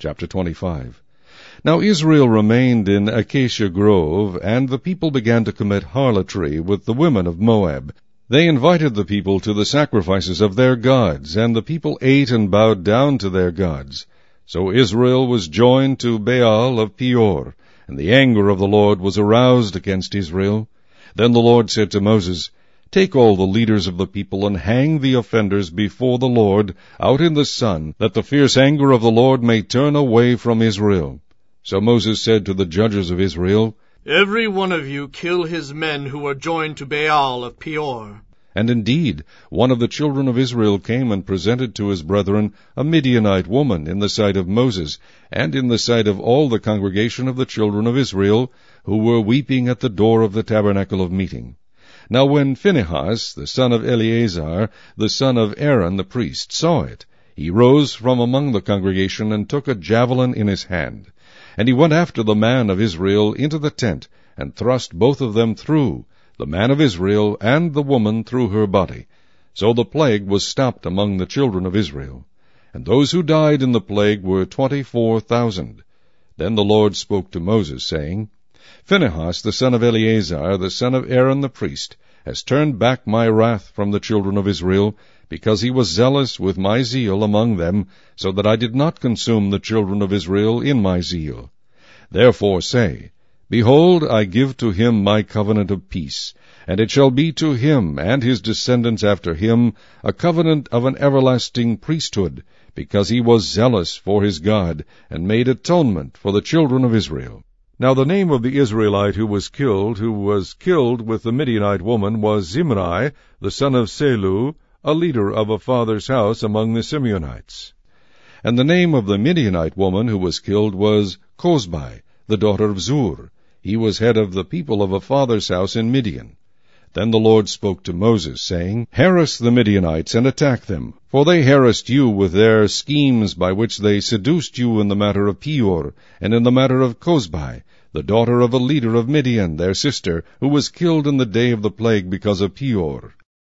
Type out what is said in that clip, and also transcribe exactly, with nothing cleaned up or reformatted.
Chapter twenty-five. Now Israel remained in Acacia Grove, and the people began to commit harlotry with the women of Moab. They invited the people to the sacrifices of their gods, and the people ate and bowed down to their gods. So Israel was joined to Baal of Peor, and the anger of the Lord was aroused against Israel. Then the Lord said to Moses, Take all the leaders of the people and hang the offenders before the Lord out in the sun, that the fierce anger of the Lord may turn away from Israel. So Moses said to the judges of Israel, Every one of you kill his men who are joined to Baal of Peor. And indeed, one of the children of Israel came and presented to his brethren a Midianite woman in the sight of Moses, and in the sight of all the congregation of the children of Israel, who were weeping at the door of the tabernacle of meeting. Now when Phinehas, the son of Eleazar, the son of Aaron the priest, saw it, he rose from among the congregation and took a javelin in his hand. And he went after the man of Israel into the tent, and thrust both of them through, the man of Israel and the woman through her body. So the plague was stopped among the children of Israel. And those who died in the plague were twenty-four thousand. Then the Lord spoke to Moses, saying, Phinehas, the son of Eleazar, the son of Aaron the priest, has turned back my wrath from the children of Israel, because he was zealous with my zeal among them, so that I did not consume the children of Israel in my zeal. Therefore say, Behold, I give to him my covenant of peace, and it shall be to him and his descendants after him a covenant of an everlasting priesthood, because he was zealous for his God, and made atonement for the children of Israel. Now the name of the Israelite who was killed, who was killed with the Midianite woman, was Zimri, the son of Selu, a leader of a father's house among the Simeonites. And the name of the Midianite woman who was killed was Cozbi, the daughter of Zur. He was head of the people of a father's house in Midian. Then the Lord spoke to Moses, saying, Harass the Midianites, and attack them, for they harassed you with their schemes by which they seduced you in the matter of Peor, and in the matter of Cozbi, the daughter of a leader of Midian, their sister, who was killed in the day of the plague because of Peor.